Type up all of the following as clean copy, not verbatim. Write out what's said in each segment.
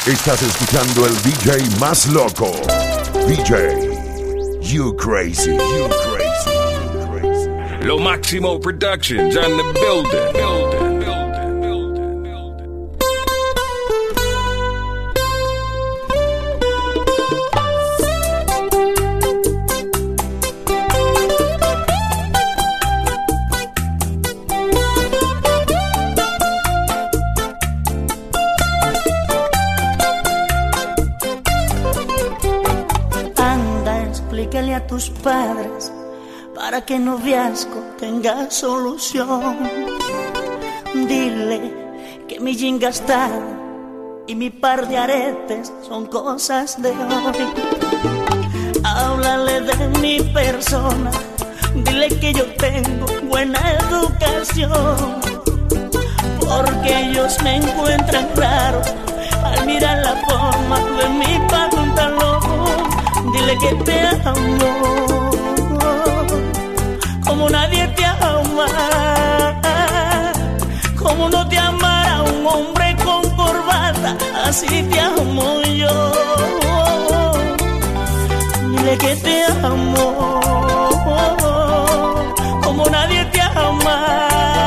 Estás escuchando el DJ más loco. DJ You Crazy, You Crazy, You Crazy. Lo Máximo Productions on the building. Explícale a tus padres para que el noviazgo tenga solución. Dile que mi jean gastado y mi par de aretes son cosas de hoy. Háblale de mi persona, dile que yo tengo buena educación, porque ellos me encuentran raro al mirar la forma de mi pantalón. Dile que te amo como nadie te ama, como no te amara un hombre con corbata, así te amo yo. Dile que te amo como nadie te ama,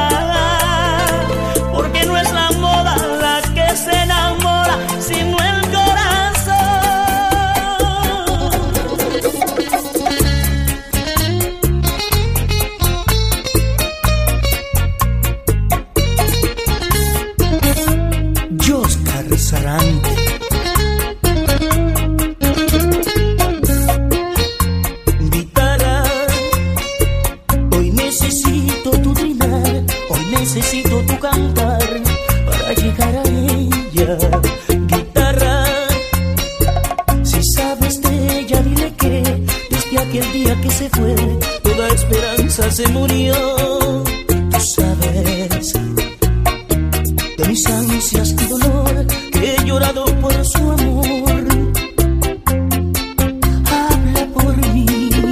porque no es la moda la que se enamora, sino el guitarra. Hoy necesito tu trinar, hoy necesito tu cantar para llegar a ella. Guitarra, si sabes de ella, dile que desde aquel día que se fue, toda esperanza se murió. Tú sabes de mis ansias y dolor, que he llorado por su amor. Habla por mí.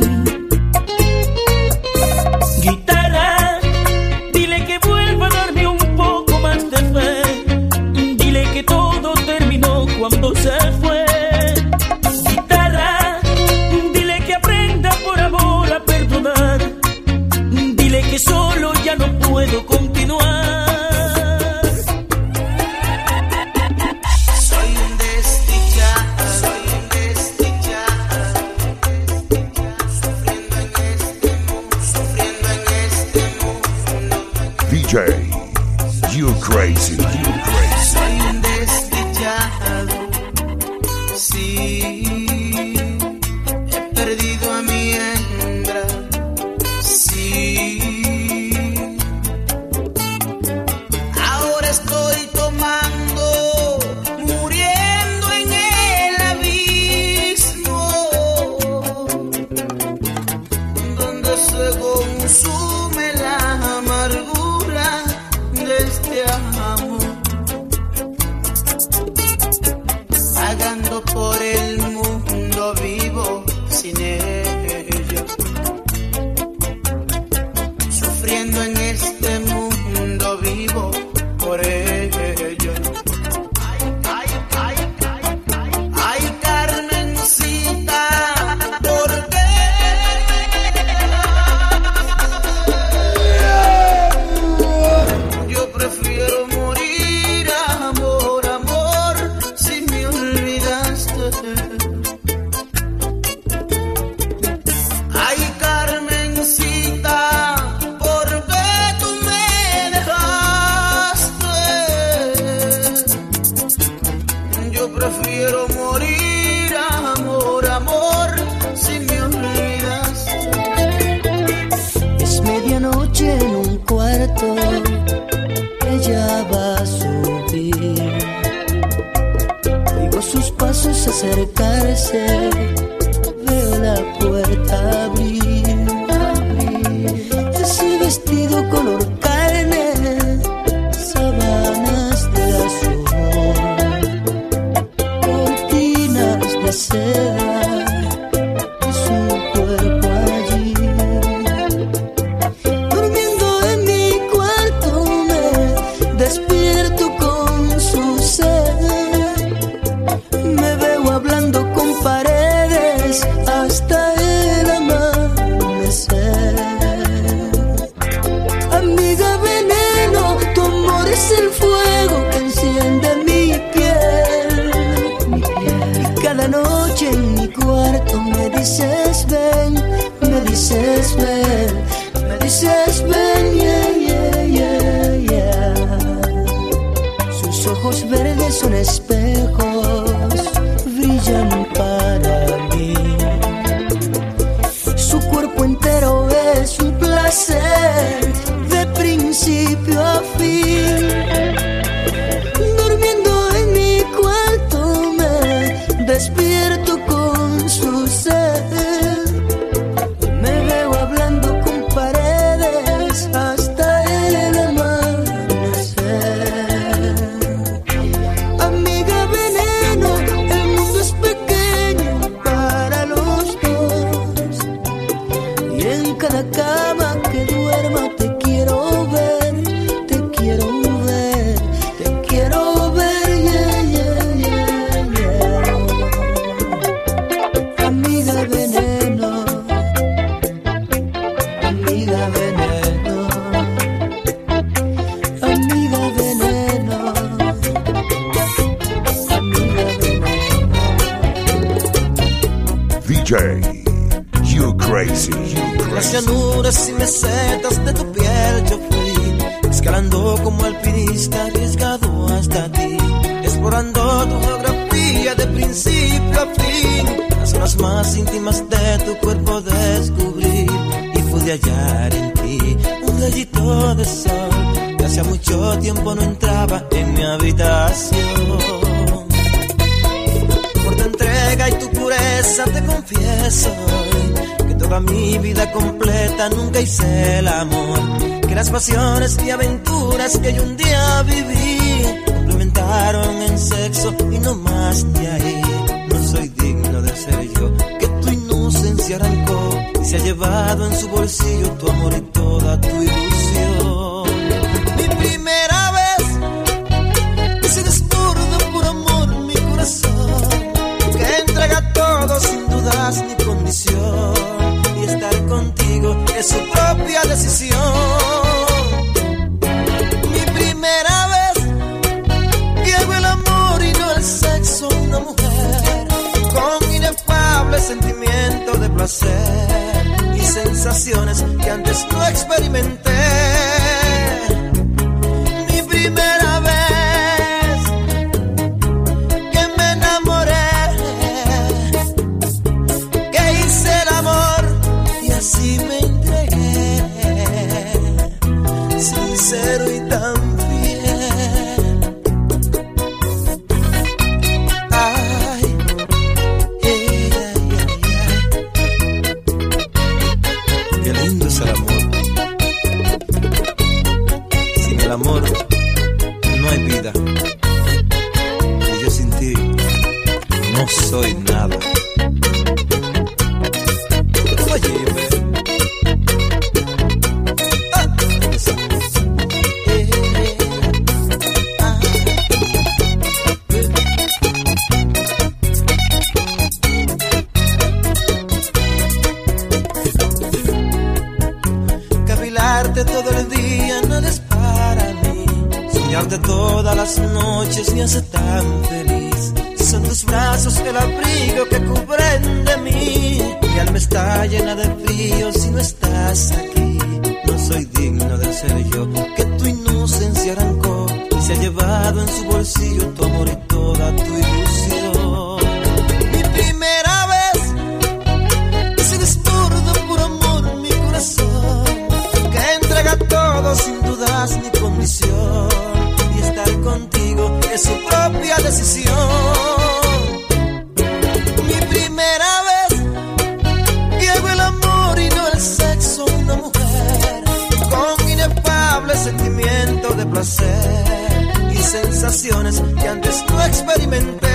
Guitarra, dile que vuelva a darme un poco más de fe. Dile que todo terminó cuando se fue. Guitarra, dile que aprenda por amor a perdonar. Dile que solo ya no puedo continuar. DJ You Crazy, You Crazy. Soy un desdichado, sí, he perdido a mi hembra, sí. Ahora estoy tomando, muriendo en el abismo, donde se consume la amargura de este amor, vagando por el mundo vivo sin ella, sufriendo en este mundo vivo por ella. Ay, Carmencita, ¿por qué? Yo prefiero morir, amor, amor, si me olvidaste. Ay, Carmencita, ¿por qué tú me dejaste? Yo prefiero morir, amor, amor, si me olvidaste. Es medianoche en un cuarto, ella va a subir. Oigo sus pasos acercarse, veo la puerta abrir. Ese vestido color carne, sábanas de azul, cortinas de seda, y su cuerpo allí. Durmiendo en mi cuarto me despierto con su sed. son espejos, brillan para mí. Su cuerpo entero es un placer de principio a fin. Durmiendo en mi cuarto me despierto con su ser. Me veo hablando con paredes hasta el amanecer. Amiga veneno, el mundo es pequeño para los dos. Y en cada cama que duerma te quiero ver, te quiero ver, te quiero ver, yeah, yeah, yeah, yeah. Amiga veneno, amiga veneno, amiga veneno, amiga veneno. DJ, you crazy, you Las crazy. llanuras y mesetas de tu piel yo fui, escalando como alpinista arriesgado hasta ti, explorando tu geografía de principio a fin. Las zonas más íntimas de tu cuerpo descubrí y pude hallar en ti un rayito de sol que hacía mucho tiempo no entraba en mi habitación. Por tu entrega y tu pureza te confieso que toda mi vida completa nunca hice el amor, que las pasiones y aventuras que yo un día viví complementaron en sexo y no más de ahí. No soy digno de ser yo, que tu inocencia arrancó y se ha llevado en su bolsillo tu amor y toda tu ilusión. Mi primera vez y se desborda por amor mi corazón, que entrega todo sin dudas ni condición, y estar contigo es su propia decisión. Mi primera vez que hago el amor y no el sexo a una mujer, con inefable sentimiento de placer y sensaciones que antes no experimenté. Mi primera vez que me enamoré, que hice el amor y así me entregué, sincero y tan fiel. Ay, qué lindo es el amor. Sin el amor no hay vida, y yo sin ti no soy nada. Óyeme. Esa. Cavilarte todo el día nada es para mí, soñarte todas las noches me hace tan feliz. Son tus brazos el abrigo que cubren de mí, mi alma está llena de frío si no estás aquí. No soy digno de ser yo, que tu inocencia arrancó y se ha llevado en su bolsillo tu amor y toda tu ilusión. Mi primera vez y se desborda por amor mi corazón, que entrega todo sin dudas ni condición, y estar contigo es su propia decisión. Mi primera vez que hago el amor y no el sexo a una mujer, con inefable sentimiento de placer y sensaciones que antes no experimenté.